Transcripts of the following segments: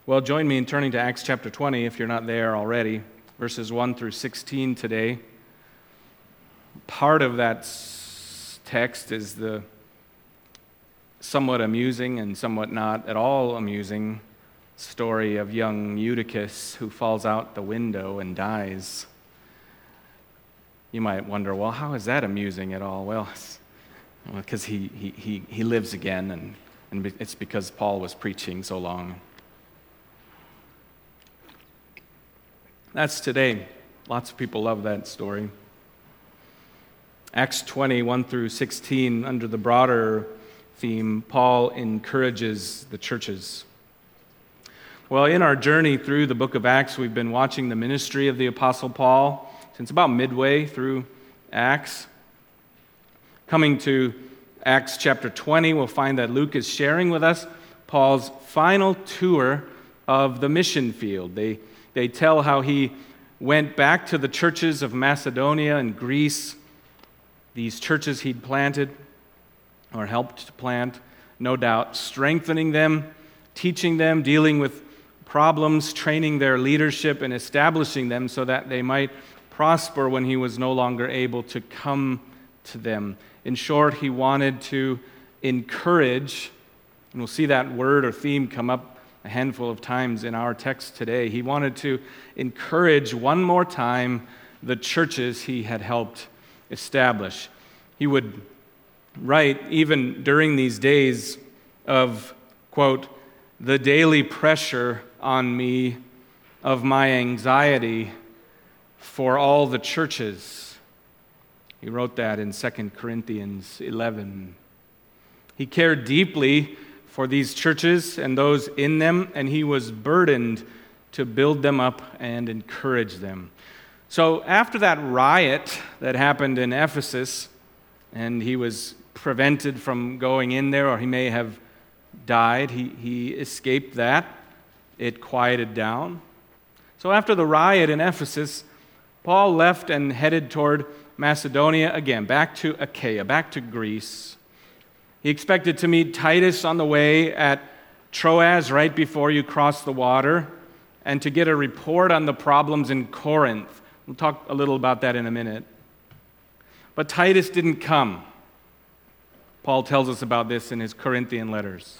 Well, join me in turning to Acts chapter 20 if you're not there already, verses 1 through 16 today. Part of that text is the somewhat amusing and somewhat not at all amusing story of young Eutychus who falls out the window and dies. You might wonder, well, how is that amusing at all? Well, because he lives again, and it's because Paul was preaching so long. That's today. Lots of people love that story. Acts 20, 1 through 16, under the broader theme, Paul encourages the churches. Well, in our journey through the book of Acts, we've been watching the ministry of the Apostle Paul since about midway through Acts. Coming to Acts chapter 20, we'll find that Luke is sharing with us Paul's final tour of the mission field. They tell how he went back to the churches of Macedonia and Greece, these churches he'd planted or helped to plant, no doubt strengthening them, teaching them, dealing with problems, training their leadership, and establishing them so that they might prosper when he was no longer able to come to them. In short, he wanted to encourage, and we'll see that word or theme come up a handful of times in our text today. He wanted to encourage one more time the churches he had helped establish. He would write, even during these days of, quote, the daily pressure on me of my anxiety for all the churches. He wrote that in 2 Corinthians 11. He cared deeply for these churches and those in them, and he was burdened to build them up and encourage them. So after that riot that happened in Ephesus, and he was prevented from going in there, or he may have died, he escaped that. It quieted down. So after the riot in Ephesus, Paul left and headed toward Macedonia again, back to Achaia, back to Greece. He expected to meet Titus on the way at Troas right before you cross the water, and to get a report on the problems in Corinth. We'll talk a little about that in a minute. But Titus didn't come. Paul tells us about this in his Corinthian letters.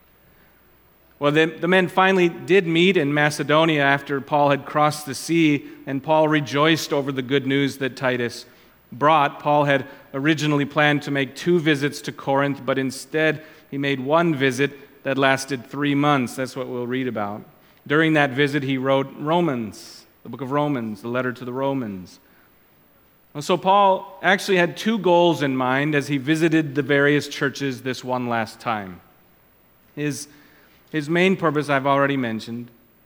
Well, the men finally did meet in Macedonia after Paul had crossed the sea, and Paul rejoiced over the good news that Titus brought. Paul had originally planned to make 2 visits to Corinth, but instead he made 1 visit that lasted 3 months. That's what we'll read about. During that visit, he wrote Romans, the book of Romans, the letter to the Romans. And so Paul actually had 2 goals in mind as he visited the various churches this one last time. His main purpose, I've already mentioned.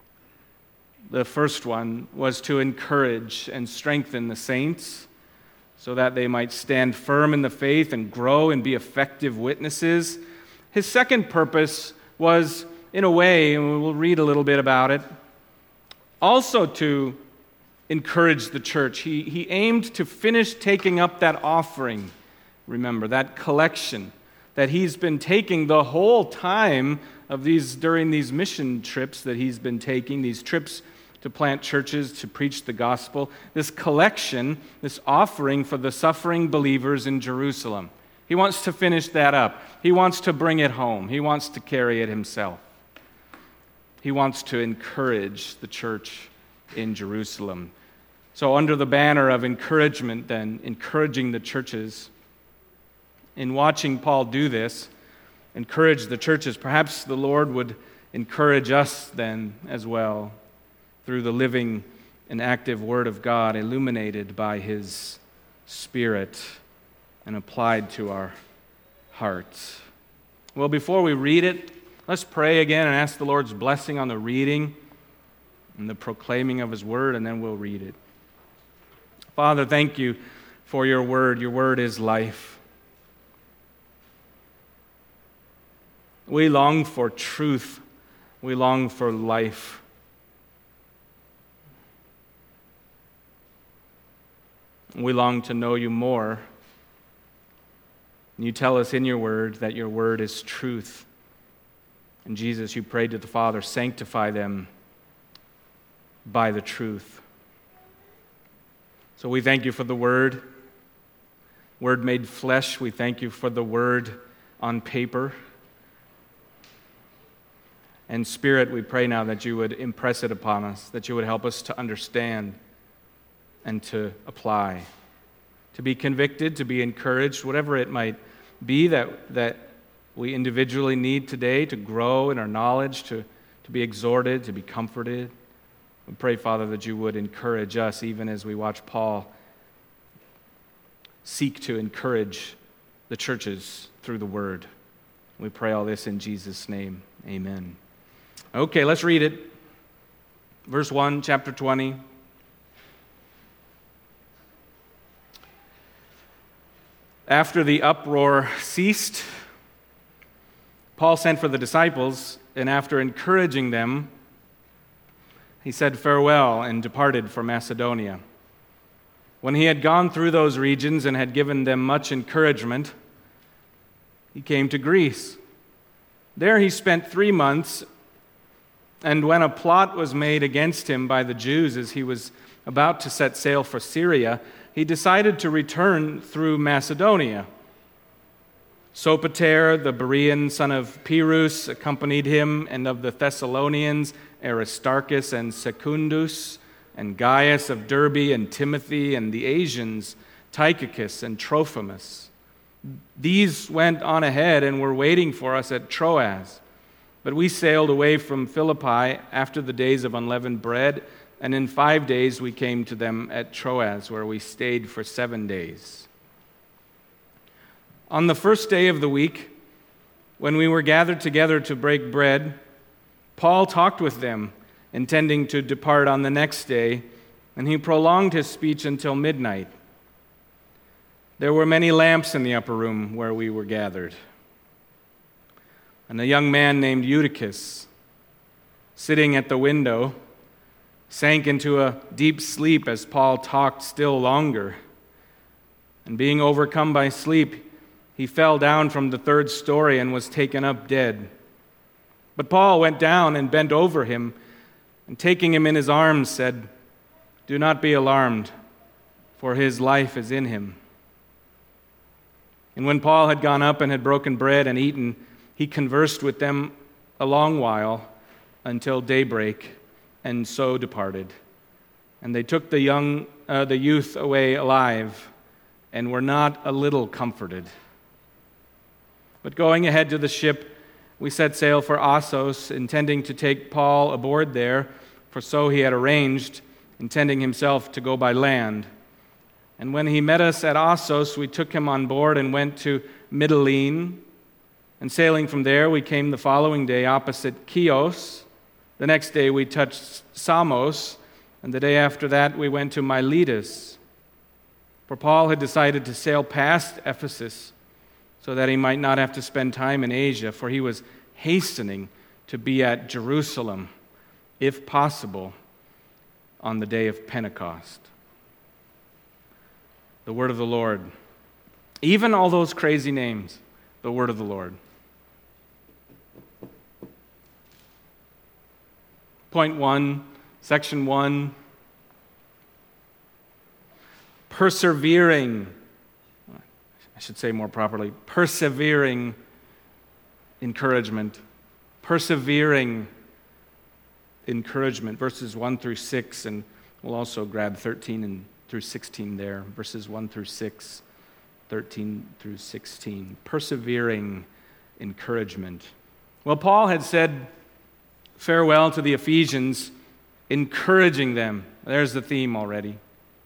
The first one was to encourage and strengthen the saints so that they might stand firm in the faith and grow and be effective witnesses. His second purpose was, in a way, and we'll read a little bit about it, also to encourage the church. He aimed to finish taking up that offering, remember, that collection that he's been taking the whole time of during these mission trips that he's been taking, these trips to plant churches, to preach the gospel, this collection, this offering for the suffering believers in Jerusalem. He wants to finish that up. He wants to bring it home. He wants to carry it himself. He wants to encourage the church in Jerusalem. So under the banner of encouragement then, encouraging the churches, in watching Paul do this, encourage the churches, perhaps the Lord would encourage us then as well, through the living and active Word of God, illuminated by His Spirit and applied to our hearts. Well, before we read it, let's pray again and ask the Lord's blessing on the reading and the proclaiming of His Word, and then we'll read it. Father, thank you for your Word. Your Word is life. We long for truth. We long for life. We long to know you more. You tell us in your word that your word is truth. And Jesus, you prayed to the Father, sanctify them by the truth. So we thank you for the Word made flesh. We thank you for the Word on paper. And Spirit, we pray now that you would impress it upon us, that you would help us to understand and to apply, to be convicted, to be encouraged, whatever it might be that we individually need today to grow in our knowledge, to be exhorted, to be comforted. We pray, Father, that you would encourage us, even as we watch Paul seek to encourage the churches through the Word. We pray all this in Jesus' name. Amen. Okay, let's read it. Verse 1, chapter 20. After the uproar ceased, Paul sent for the disciples, and after encouraging them, he said farewell and departed for Macedonia. When he had gone through those regions and had given them much encouragement, he came to Greece. There he spent 3 months, and when a plot was made against him by the Jews as he was about to set sail for Syria, he decided to return through Macedonia. Sopater, the Berean son of Pyrrhus, accompanied him, and of the Thessalonians, Aristarchus and Secundus, and Gaius of Derbe, and Timothy, and the Asians, Tychicus and Trophimus. These went on ahead and were waiting for us at Troas. But we sailed away from Philippi after the days of unleavened bread, and in 5 days we came to them at Troas, where we stayed for 7 days. On the first day of the week, when we were gathered together to break bread, Paul talked with them, intending to depart on the next day, and he prolonged his speech until midnight. There were many lamps in the upper room where we were gathered. And a young man named Eutychus, sitting at the window, sank into a deep sleep as Paul talked still longer. And being overcome by sleep, he fell down from the 3rd story and was taken up dead. But Paul went down and bent over him, and taking him in his arms said, "Do not be alarmed, for his life is in him." And when Paul had gone up and had broken bread and eaten, he conversed with them a long while until daybreak, and so departed. And they took the youth away alive, and were not a little comforted. But going ahead to the ship, we set sail for Assos, intending to take Paul aboard there, for so he had arranged, intending himself to go by land. And when he met us at Assos, we took him on board and went to Mytilene. And sailing from there, we came the following day opposite Chios. The next day we touched Samos, and the day after that we went to Miletus. For Paul had decided to sail past Ephesus, so that he might not have to spend time in Asia, for he was hastening to be at Jerusalem, if possible, on the day of Pentecost. The word of the Lord. Even all those crazy names, the word of the Lord. Point 1, section 1. Persevering. I should say more properly, persevering encouragement. Persevering encouragement, verses 1 through 6, and we'll also grab 13 and through 16 there, verses 1 through 6, 13 through 16. Persevering encouragement. Well, Paul had said farewell to the Ephesians, encouraging them. There's the theme already.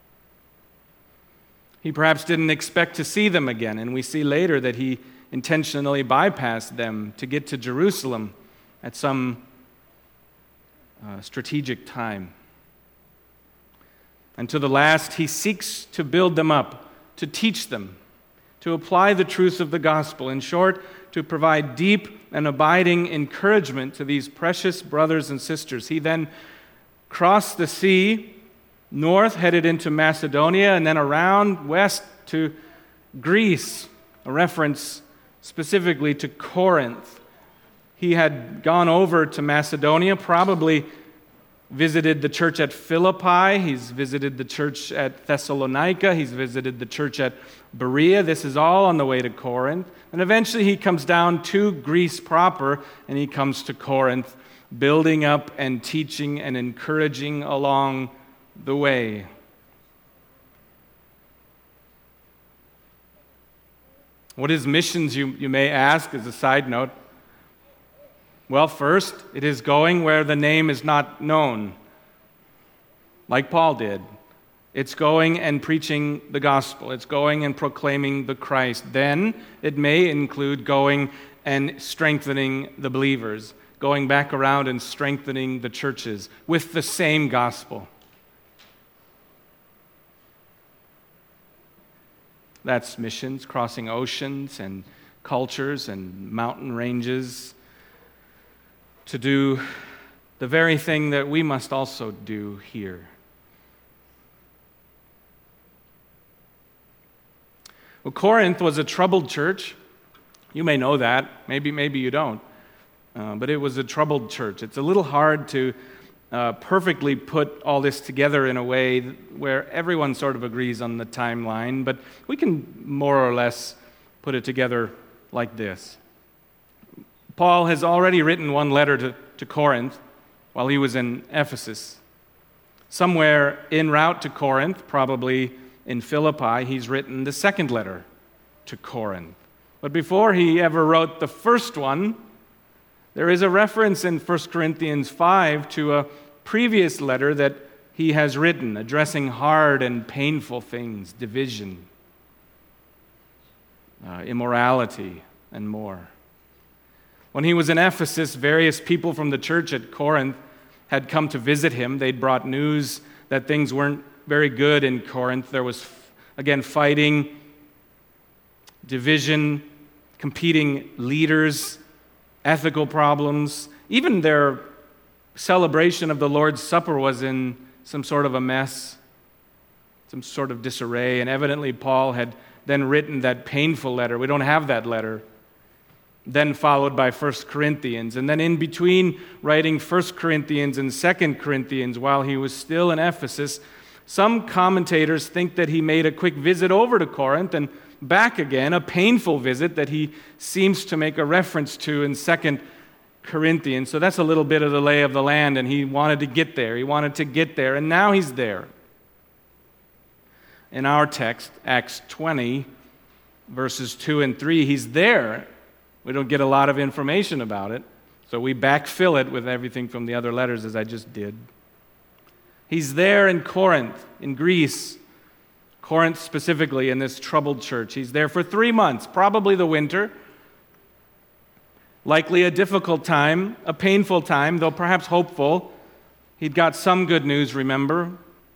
He perhaps didn't expect to see them again, and we see later that he intentionally bypassed them to get to Jerusalem at some strategic time. And to the last, he seeks to build them up, to teach them, to apply the truth of the gospel. In short, to provide deep and abiding encouragement to these precious brothers and sisters. He then crossed the sea north, headed into Macedonia, and then around west to Greece, a reference specifically to Corinth. He had gone over to Macedonia, probably visited the church at Philippi. He's visited the church at Thessalonica. He's visited the church at Berea. This is all on the way to Corinth. And eventually he comes down to Greece proper, and he comes to Corinth, building up and teaching and encouraging along the way. What is missions, you may ask, as a side note? Well, first, it is going where the name is not known, like Paul did. It's going and preaching the gospel. It's going and proclaiming the Christ. Then it may include going and strengthening the believers, going back around and strengthening the churches with the same gospel. That's missions, crossing oceans and cultures and mountain ranges to do the very thing that we must also do here. Well, Corinth was a troubled church. You may know that. Maybe you don't. But it was a troubled church. It's a little hard to perfectly put all this together in a way where everyone sort of agrees on the timeline, but we can more or less put it together like this. Paul has already written one letter to Corinth while he was in Ephesus. Somewhere en route to Corinth, probably in Philippi, he's written the second letter to Corinth. But before he ever wrote the first one, there is a reference in 1 Corinthians 5 to a previous letter that he has written, addressing hard and painful things, division, immorality, and more. When he was in Ephesus, various people from the church at Corinth had come to visit him. They'd brought news that things weren't very good in Corinth. There was, again, fighting, division, competing leaders, ethical problems. Even their celebration of the Lord's Supper was in some sort of a mess, some sort of disarray. And evidently Paul had then written that painful letter. We don't have that letter. Then followed by 1 Corinthians. And then in between writing 1 Corinthians and 2 Corinthians while he was still in Ephesus, some commentators think that he made a quick visit over to Corinth and back again, a painful visit that he seems to make a reference to in 2 Corinthians. So that's a little bit of the lay of the land, and he wanted to get there. He wanted to get there, and now he's there. In our text, Acts 20, verses 2 and 3, he's there. We don't get a lot of information about it, so we backfill it with everything from the other letters, as I just did. He's there in Corinth, in Greece, Corinth specifically, in this troubled church. He's there for 3 months, probably the winter. Likely a difficult time, a painful time, though perhaps hopeful. He'd got some good news, remember.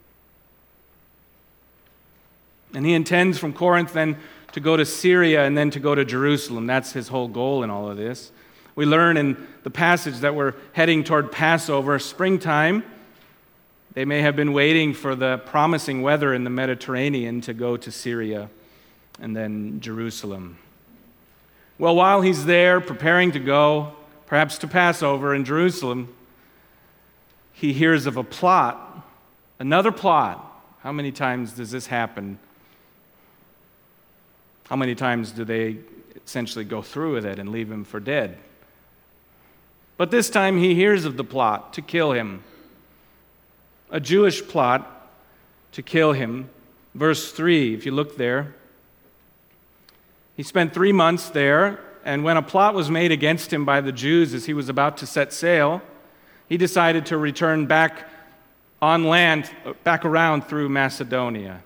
And he intends from Corinth then to go to Syria and then to go to Jerusalem. That's his whole goal in all of this. We learn in the passage that we're heading toward Passover, springtime. They may have been waiting for the promising weather in the Mediterranean to go to Syria and then Jerusalem. Well, while he's there preparing to go, perhaps to Passover in Jerusalem, he hears of a plot, another plot. How many times does this happen? How many times do they essentially go through with it and leave him for dead? But this time he hears of the plot to kill him. A Jewish plot to kill him. Verse 3, if you look there, he spent 3 months there, and when a plot was made against him by the Jews as he was about to set sail, he decided to return back on land, back around through Macedonia.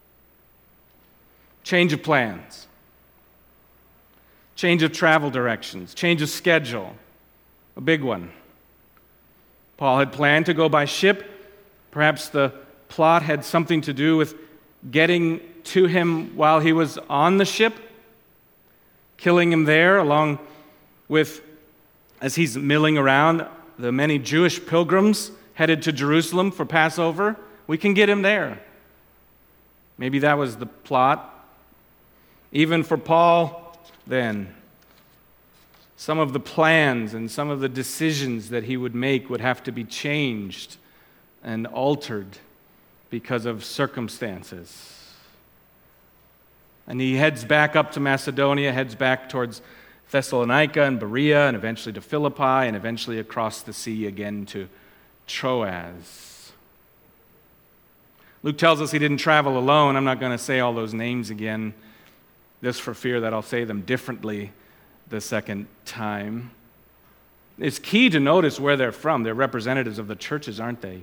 Change of plans. Change of travel directions. Change of schedule. A big one. Paul had planned to go by ship. Perhaps the plot had something to do with getting to him while he was on the ship, killing him there along with, as he's milling around, the many Jewish pilgrims headed to Jerusalem for Passover. We can get him there. Maybe that was the plot. Even for Paul, then. Some of the plans and some of the decisions that he would make would have to be changed and altered because of circumstances. And he heads back up to Macedonia, heads back towards Thessalonica and Berea, and eventually to Philippi, and eventually across the sea again to Troas. Luke tells us he didn't travel alone. I'm not going to say all those names again, just for fear that I'll say them differently the second time. It's key to notice where they're from. They're representatives of the churches, aren't they?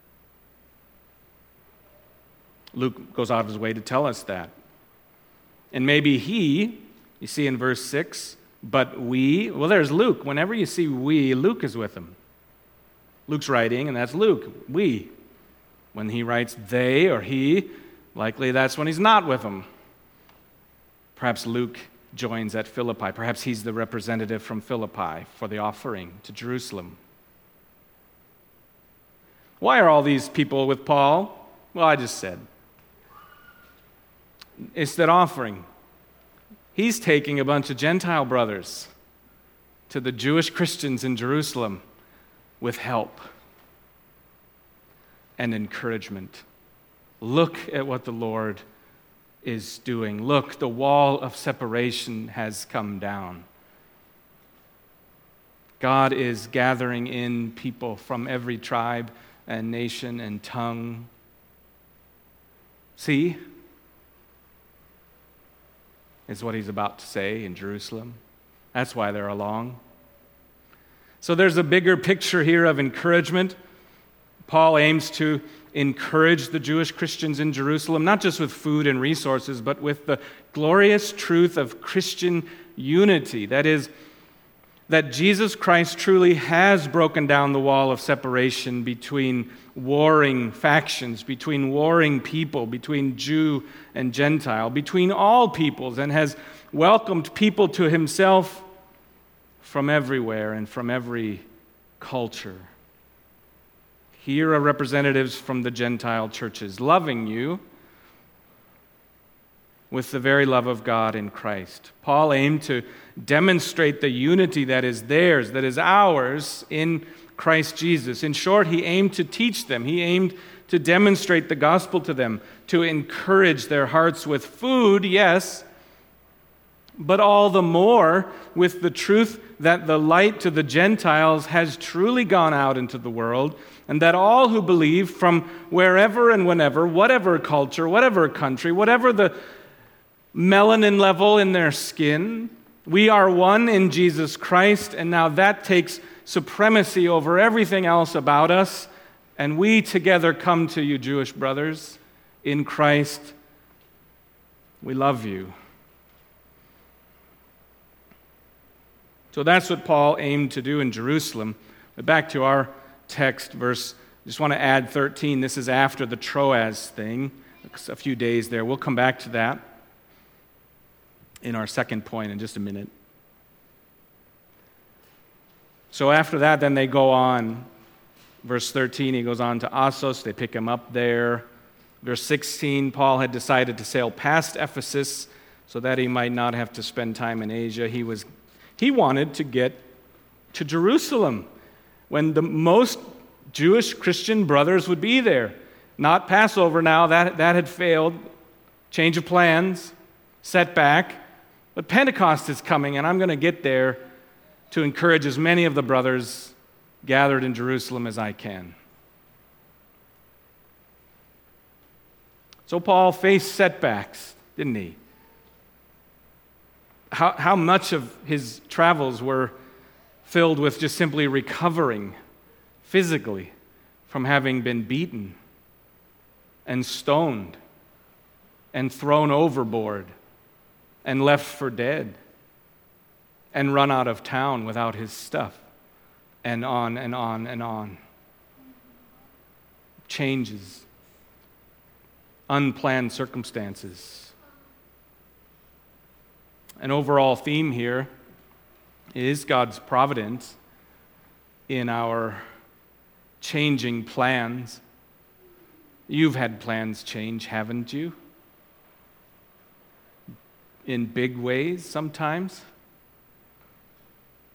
Luke goes out of his way to tell us that. And maybe he, you see in verse 6, but we, well, there's Luke. Whenever you see we, Luke is with him. Luke's writing, and that's Luke, we. When he writes they or he, likely that's when he's not with them. Perhaps Luke joins at Philippi. Perhaps he's the representative from Philippi for the offering to Jerusalem. Why are all these people with Paul? Well, I just said. It's that offering. He's taking a bunch of Gentile brothers to the Jewish Christians in Jerusalem with help and encouragement. Look at what the Lord is doing. Look, the wall of separation has come down. God is gathering in people from every tribe and nation and tongue. See, is what he's about to say in Jerusalem. That's why they're along. So there's a bigger picture here of encouragement. Paul aims to encourage the Jewish Christians in Jerusalem, not just with food and resources, but with the glorious truth of Christian unity. That is, that Jesus Christ truly has broken down the wall of separation between warring factions, between warring people, between Jew and Gentile, between all peoples, and has welcomed people to himself from everywhere and from every culture. Here are representatives from the Gentile churches loving you with the very love of God in Christ. Paul aimed to demonstrate the unity that is theirs, that is ours in Christ Jesus. In short, he aimed to teach them. He aimed to demonstrate the gospel to them, to encourage their hearts with food, yes, but all the more with the truth that the light to the Gentiles has truly gone out into the world, and that all who believe from wherever and whenever, whatever culture, whatever country, whatever the melanin level in their skin, we are one in Jesus Christ, and now that takes supremacy over everything else about us, and we together come to you, Jewish brothers, in Christ. We love you. So that's what Paul aimed to do in Jerusalem. But back to our text, verse, just want to add 13. This is after the Troas thing, a few days there. We'll come back to that in our second point in just a minute. So after that, then they go on. Verse 13, he goes on to Assos. They pick him up there. Verse 16, Paul had decided to sail past Ephesus so that he might not have to spend time in Asia. He wanted to get to Jerusalem when the most Jewish Christian brothers would be there. Not Passover now, that had failed. Change of plans, setback. But Pentecost is coming, and I'm going to get there to encourage as many of the brothers gathered in Jerusalem as I can. So Paul faced setbacks, didn't he? How much of his travels were filled with just simply recovering physically from having been beaten and stoned and thrown overboard and left for dead and run out of town without his stuff, and on and on and on. Changes, unplanned circumstances. An overall theme here is God's providence in our changing plans. You've had plans change, haven't you? In big ways sometimes.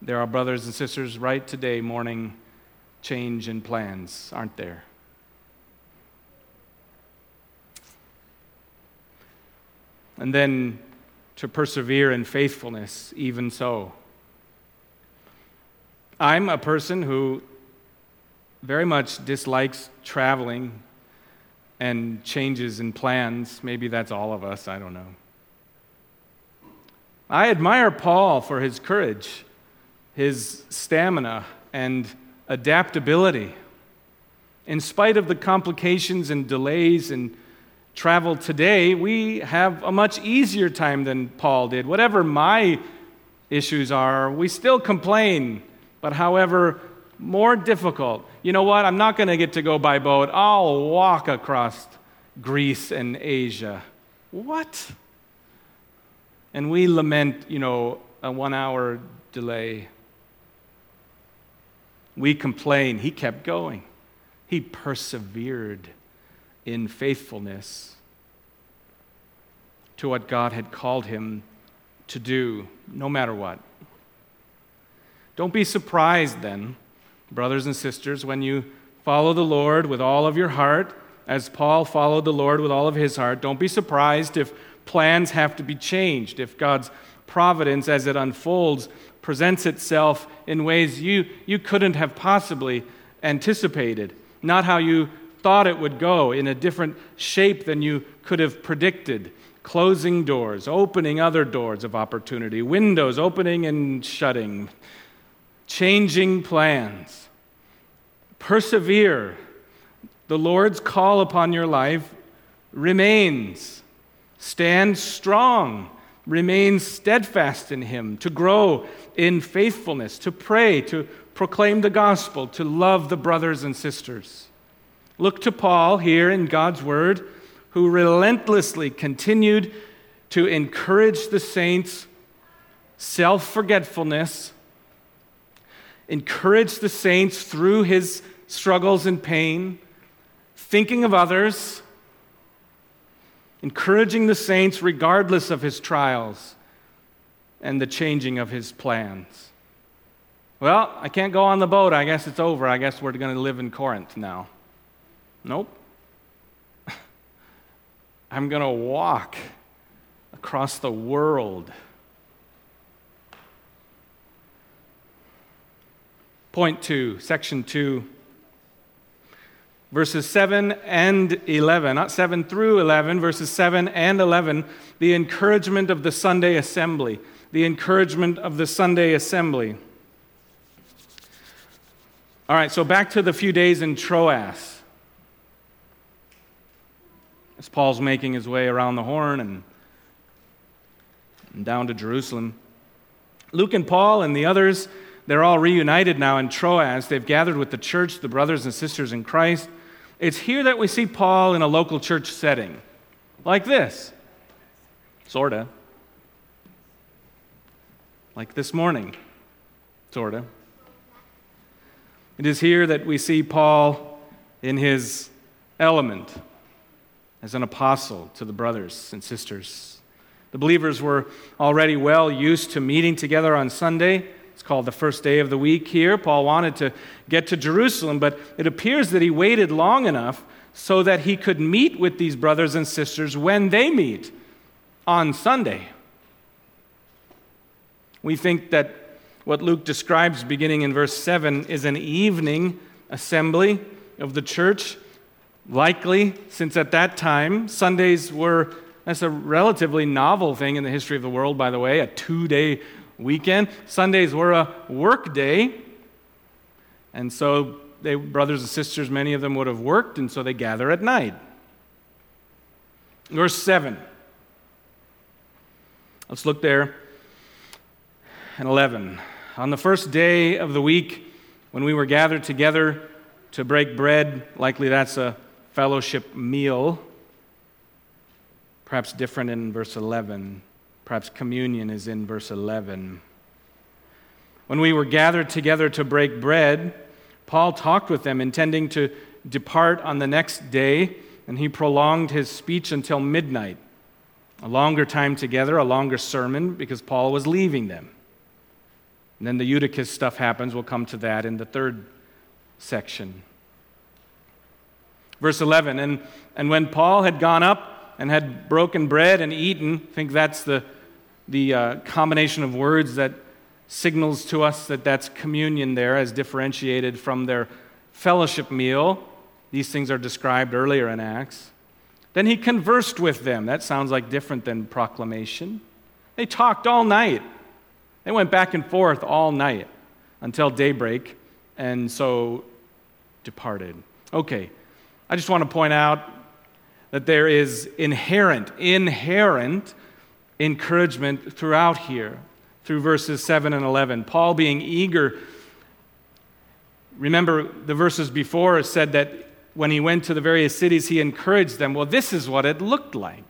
There are brothers and sisters right today mourning change in plans, aren't there? And then to persevere in faithfulness, even so. I'm a person who very much dislikes traveling and changes in plans. Maybe that's all of us, I don't know. I admire Paul for his courage, his stamina, and adaptability. In spite of the complications and delays in travel today, we have a much easier time than Paul did. Whatever my issues are, we still complain, but however, more difficult. You know what? I'm not going to get to go by boat. I'll walk across Greece and Asia. What? And we lament, a 1-hour delay. We complain. He kept going. He persevered in faithfulness to what God had called him to do, no matter what. Don't be surprised then, brothers and sisters, when you follow the Lord with all of your heart, as Paul followed the Lord with all of his heart. Don't be surprised if plans have to be changed, if God's providence as it unfolds presents itself in ways you couldn't have possibly anticipated, not how you thought it would go, in a different shape than you could have predicted. Closing doors, opening other doors of opportunity, windows opening and shutting, changing plans. Persevere. The Lord's call upon your life remains. Stand strong. Remain steadfast in Him, to grow in faithfulness, to pray, to proclaim the gospel, to love the brothers and sisters. Look to Paul here in God's Word, who relentlessly continued to encourage the saints, self-forgetfulness, encourage the saints through his struggles and pain, thinking of others, encouraging the saints regardless of his trials and the changing of his plans. Well, I can't go on the boat. I guess it's over. I guess we're going to live in Corinth now. Nope. I'm going to walk across the world. Point 2, section 2. Verses 7 and 11, not 7 through 11, verses 7 and 11, the encouragement of the Sunday assembly. The encouragement of the Sunday assembly. All right, so back to the few days in Troas. As Paul's making his way around the Horn and down to Jerusalem. Luke and Paul and the others, they're all reunited now in Troas. They've gathered with the church, the brothers and sisters in Christ. It's here that we see Paul in a local church setting, like this, sorta. Like this morning, sorta. It is here that we see Paul in his element as an apostle to the brothers and sisters. The believers were already well used to meeting together on Sunday. It's called the first day of the week here. Paul wanted to get to Jerusalem, but it appears that he waited long enough so that he could meet with these brothers and sisters when they meet on Sunday. We think that what Luke describes beginning in verse 7 is an evening assembly of the church, likely, since at that time, Sundays were, that's a relatively novel thing in the history of the world, by the way, a 2-day weekend. Sundays were a work day, and so brothers and sisters, many of them would have worked, and so they gather at night. Verse 7. Let's look there. And 11. On the first day of the week, when we were gathered together to break bread, likely that's a fellowship meal, perhaps different in verse 11. Perhaps communion is in verse 11. When we were gathered together to break bread, Paul talked with them, intending to depart on the next day, and he prolonged his speech until midnight. A longer time together, a longer sermon, because Paul was leaving them. And then the Eutychus stuff happens. We'll come to that in the third section. Verse 11, and when Paul had gone up and had broken bread and eaten, I think that's the combination of words that signals to us that that's communion there as differentiated from their fellowship meal. These things are described earlier in Acts. Then he conversed with them. That sounds like different than proclamation. They talked all night. They went back and forth all night until daybreak, and so departed. Okay, I just want to point out that there is inherent encouragement throughout here, through verses 7 and 11. Paul being eager. Remember, the verses before said that when he went to the various cities, he encouraged them. Well, this is what it looked like.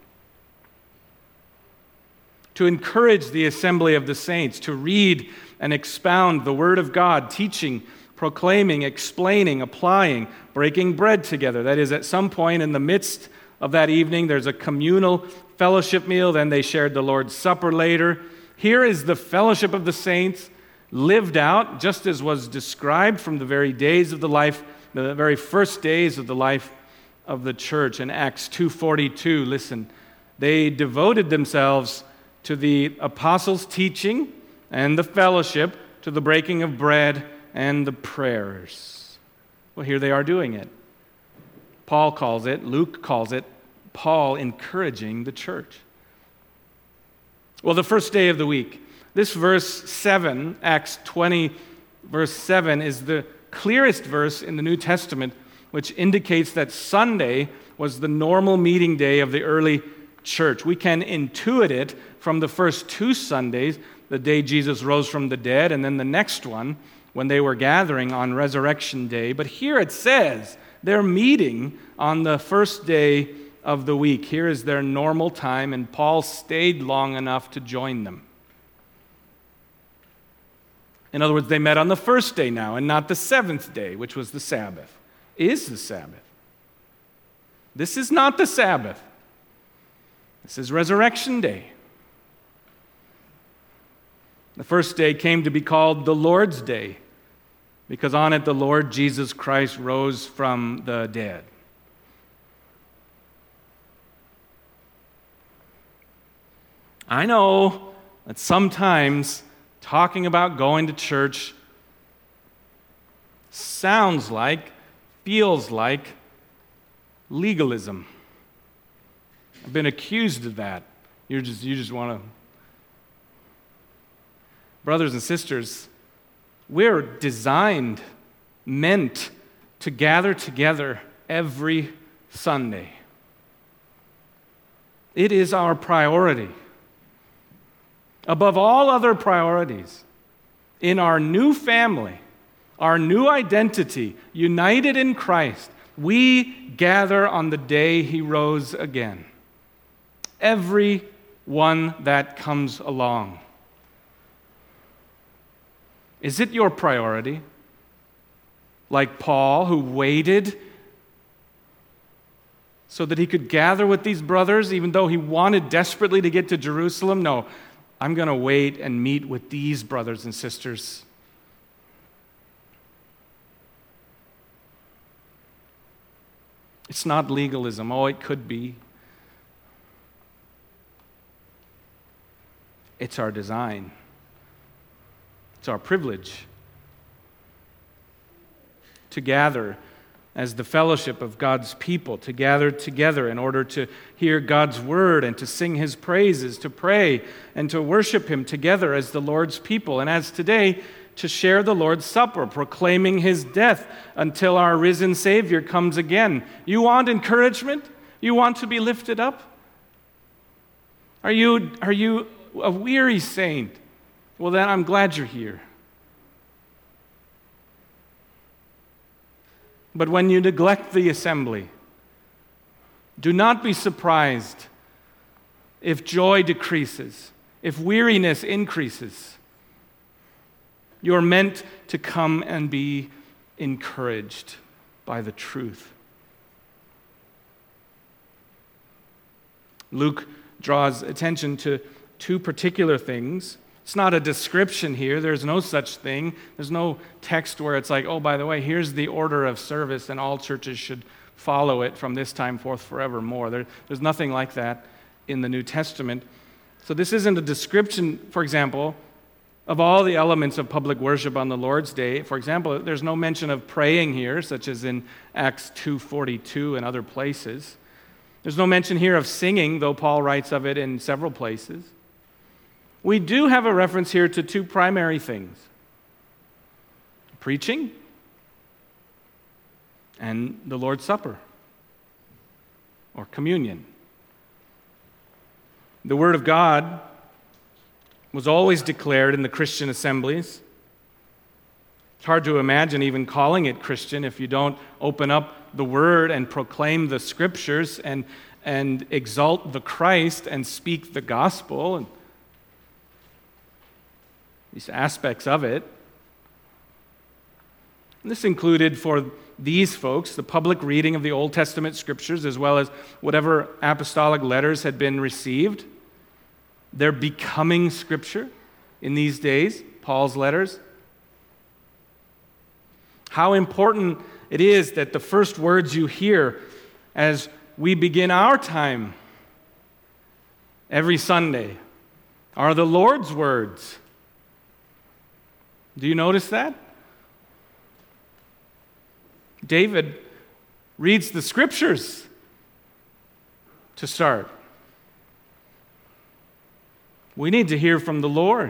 To encourage the assembly of the saints, to read and expound the Word of God, teaching, proclaiming, explaining, applying, breaking bread together. That is, at some point in the midst of that evening, there's a communal fellowship meal. Then they shared the Lord's Supper later. Here is the fellowship of the saints lived out, just as was described from the very days of the life, the very first days of the life of the church. In Acts 2:42, listen, they devoted themselves to the apostles' teaching and the fellowship, to the breaking of bread and the prayers. Well, here they are doing it. Paul calls it, Luke calls it, Paul encouraging the church. Well, the first day of the week. This verse 7, Acts 20, verse 7, is the clearest verse in the New Testament, which indicates that Sunday was the normal meeting day of the early church. We can intuit it from the first two Sundays, the day Jesus rose from the dead, and then the next one when they were gathering on Resurrection Day. But here it says they're meeting on the first day of the week. Here is their normal time, and Paul stayed long enough to join them. In other words, they met on the first day now, and not the seventh day, which was the Sabbath. Is the Sabbath. This is not the Sabbath. This is Resurrection Day. The first day came to be called the Lord's Day, because on it the Lord Jesus Christ rose from the dead. I know that sometimes talking about going to church sounds like, feels like legalism. I've been accused of that. You just want to. Brothers and sisters, we're designed, meant to gather together every Sunday. It is our priority. Above all other priorities, in our new family, our new identity, united in Christ, we gather on the day He rose again. Every one that comes along. Is it your priority? Like Paul, who waited so that he could gather with these brothers, even though he wanted desperately to get to Jerusalem? No, I'm going to wait and meet with these brothers and sisters. It's not legalism. Oh, it could be. It's our design. It's our privilege to gather as the fellowship of God's people, to gather together in order to hear God's word and to sing His praises, to pray and to worship Him together as the Lord's people. And as today, to share the Lord's Supper, proclaiming His death until our risen Savior comes again. You want encouragement? You want to be lifted up? Are you a weary saint? Well, then I'm glad you're here. But when you neglect the assembly, do not be surprised if joy decreases, if weariness increases. You're meant to come and be encouraged by the truth. Luke draws attention to two particular things. It's not a description here. There's no such thing. There's no text where it's like, oh, by the way, here's the order of service and all churches should follow it from this time forth forevermore. There's nothing like that in the New Testament. So this isn't a description, for example, of all the elements of public worship on the Lord's Day. For example, there's no mention of praying here, such as in Acts 2:42 and other places. There's no mention here of singing, though Paul writes of it in several places. We do have a reference here to two primary things: preaching and the Lord's Supper, or communion. The Word of God was always declared in the Christian assemblies. It's hard to imagine even calling it Christian if you don't open up the Word and proclaim the Scriptures and exalt the Christ and speak the gospel and these aspects of it. And this included for these folks the public reading of the Old Testament Scriptures as well as whatever apostolic letters had been received. They're becoming Scripture in these days, Paul's letters. How important it is that the first words you hear as we begin our time every Sunday are the Lord's words. Do you notice that? David reads the Scriptures to start. We need to hear from the Lord.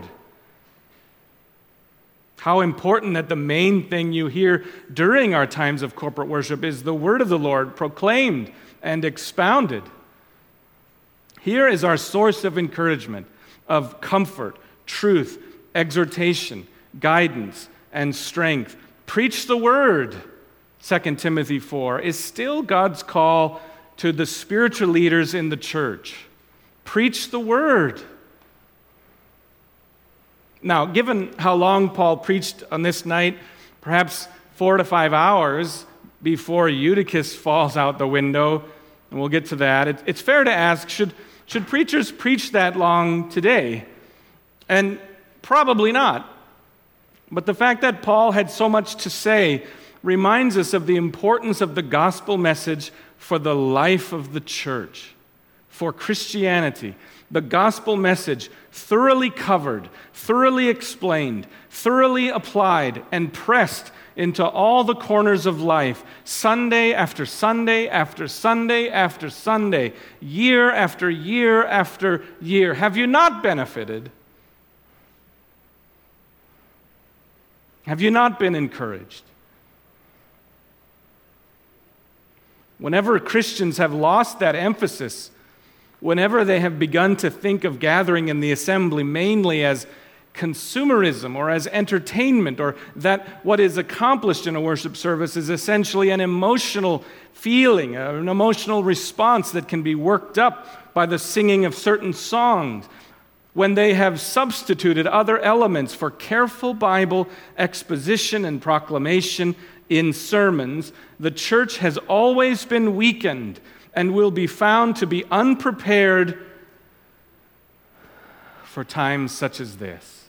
How important that the main thing you hear during our times of corporate worship is the word of the Lord proclaimed and expounded. Here is our source of encouragement, of comfort, truth, exhortation, guidance, and strength. Preach the word, 2 Timothy 4, is still God's call to the spiritual leaders in the church. Preach the word. Now, given how long Paul preached on this night, perhaps 4 to 5 hours before Eutychus falls out the window, and we'll get to that, it's fair to ask, should preachers preach that long today? And probably not. But the fact that Paul had so much to say reminds us of the importance of the gospel message for the life of the church, for Christianity. The gospel message thoroughly covered, thoroughly explained, thoroughly applied, and pressed into all the corners of life, Sunday after Sunday after Sunday after Sunday, year after year after year. Have you not benefited? Have you not been encouraged? Whenever Christians have lost that emphasis, whenever they have begun to think of gathering in the assembly mainly as consumerism or as entertainment, or that what is accomplished in a worship service is essentially an emotional feeling, an emotional response that can be worked up by the singing of certain songs, when they have substituted other elements for careful Bible exposition and proclamation in sermons, the church has always been weakened and will be found to be unprepared for times such as this.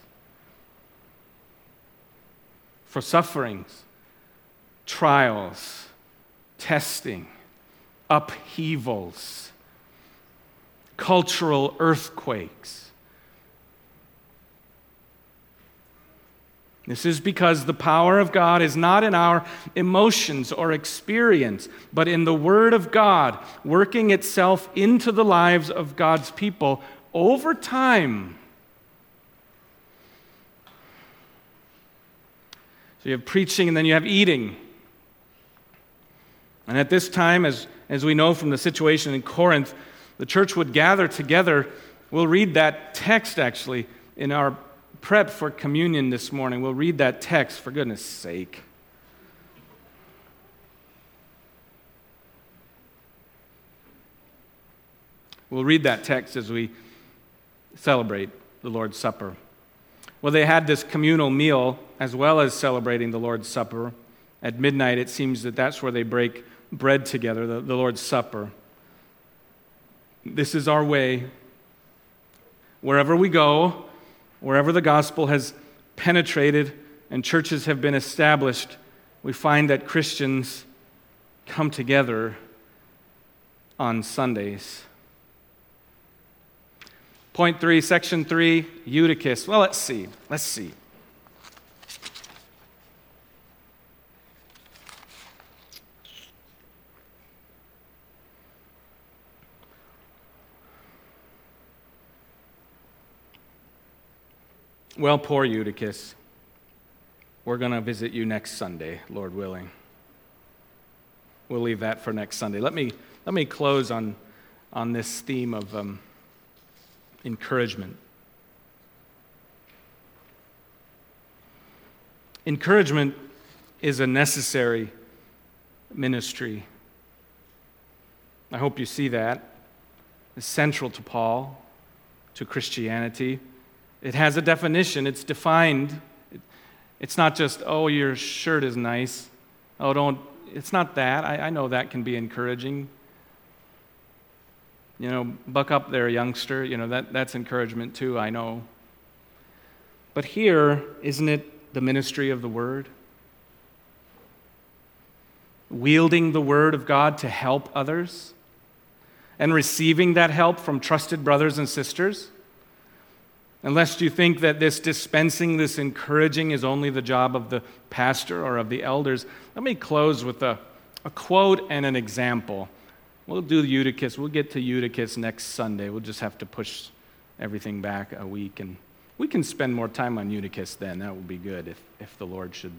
For sufferings, trials, testing, upheavals, cultural earthquakes. This is because the power of God is not in our emotions or experience, but in the Word of God working itself into the lives of God's people over time. So you have preaching and then you have eating. And at this time, as we know from the situation in Corinth, the church would gather together. We'll read that text actually in our prep for communion this morning. We'll read that text, for goodness sake. We'll read that text as we celebrate the Lord's Supper. Well, they had this communal meal as well as celebrating the Lord's Supper. At midnight, it seems that that's where they break bread together, the Lord's Supper. This is our way. Wherever we go, Wherever the gospel has penetrated and churches have been established, we find that Christians come together on Sundays. Point 3, section 3, Eutychus. Well, let's see. Well, poor Eutychus. We're going to visit you next Sunday, Lord willing. We'll leave that for next Sunday. Let me close on this theme of encouragement. Encouragement is a necessary ministry. I hope you see that. It's central to Paul, to Christianity. It has a definition. It's defined. It's not just, oh, your shirt is nice. It's not that. I know that can be encouraging. Buck up there, youngster. That's encouragement too, I know. But here, isn't it the ministry of the Word? Wielding the Word of God to help others and receiving that help from trusted brothers and sisters. Unless you think that this dispensing, this encouraging is only the job of the pastor or of the elders, let me close with a quote and an example. We'll do Eutychus. We'll get to Eutychus next Sunday. We'll just have to push everything back a week, and we can spend more time on Eutychus then. That would be good if the Lord should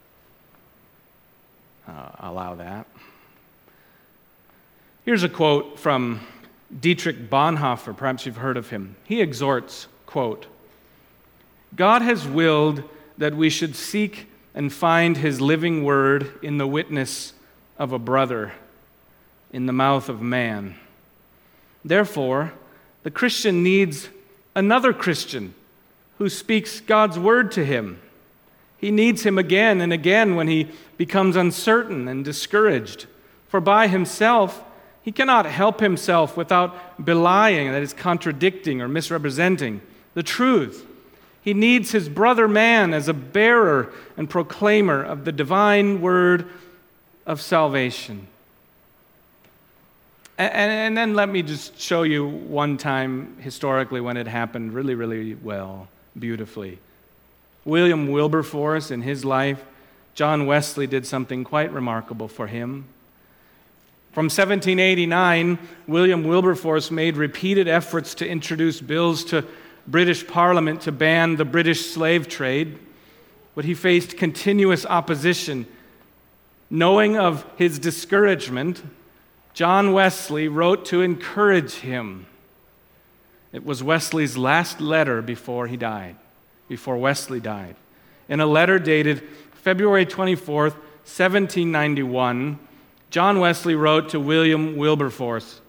allow that. Here's a quote from Dietrich Bonhoeffer. Perhaps you've heard of him. He exhorts, quote, "God has willed that we should seek and find His living word in the witness of a brother, in the mouth of man. Therefore, the Christian needs another Christian who speaks God's word to him. He needs him again and again when he becomes uncertain and discouraged. For by himself, he cannot help himself without belying, that is, contradicting or misrepresenting the truth. He needs his brother man as a bearer and proclaimer of the divine word of salvation." And then let me just show you one time historically when it happened really, really well, beautifully. William Wilberforce, in his life, John Wesley did something quite remarkable for him. From 1789, William Wilberforce made repeated efforts to introduce bills to British Parliament to ban the British slave trade, but he faced continuous opposition. Knowing of his discouragement, John Wesley wrote to encourage him. It was Wesley's last letter before Wesley died. In a letter dated February 24th, 1791, John Wesley wrote to William Wilberforce,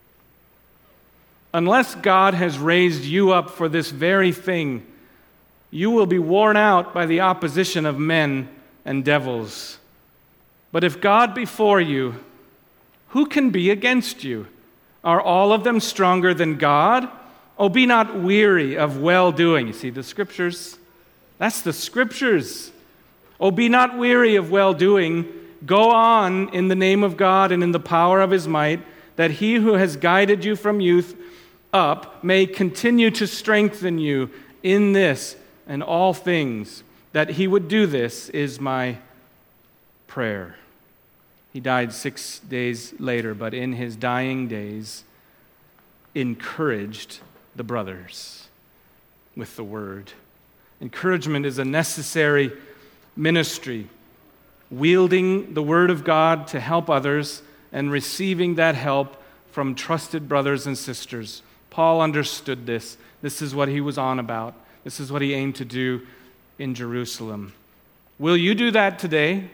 "Unless God has raised you up for this very thing, you will be worn out by the opposition of men and devils. But if God be for you, who can be against you? Are all of them stronger than God? Oh, be not weary of well-doing." You see, the Scriptures, that's the Scriptures. "Oh, be not weary of well-doing. Go on in the name of God and in the power of His might, that He who has guided you from youth up may continue to strengthen you in this and all things. That He would do this is my prayer." He died 6 days later, but in his dying days, encouraged the brothers with the word. Encouragement is a necessary ministry, wielding the word of God to help others and receiving that help from trusted brothers and sisters. Paul understood this. This is what he was on about. This is what he aimed to do in Jerusalem. Will you do that today?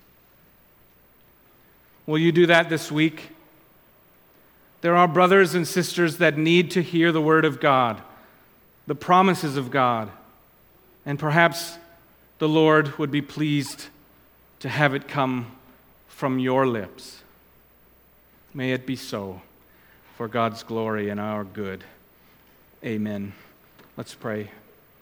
Will you do that this week? There are brothers and sisters that need to hear the word of God, the promises of God, and perhaps the Lord would be pleased to have it come from your lips. May it be so, for God's glory and our good. Amen. Let's pray.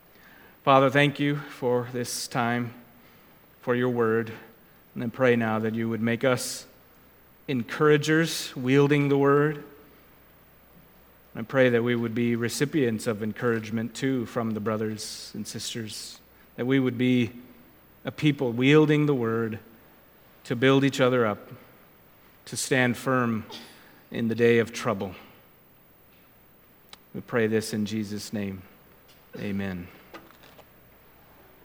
Father, thank you for this time, for your word. And I pray now that you would make us encouragers wielding the word. I pray that we would be recipients of encouragement too from the brothers and sisters, that we would be a people wielding the word to build each other up, to stand firm in the day of trouble. We pray this in Jesus' name. Amen.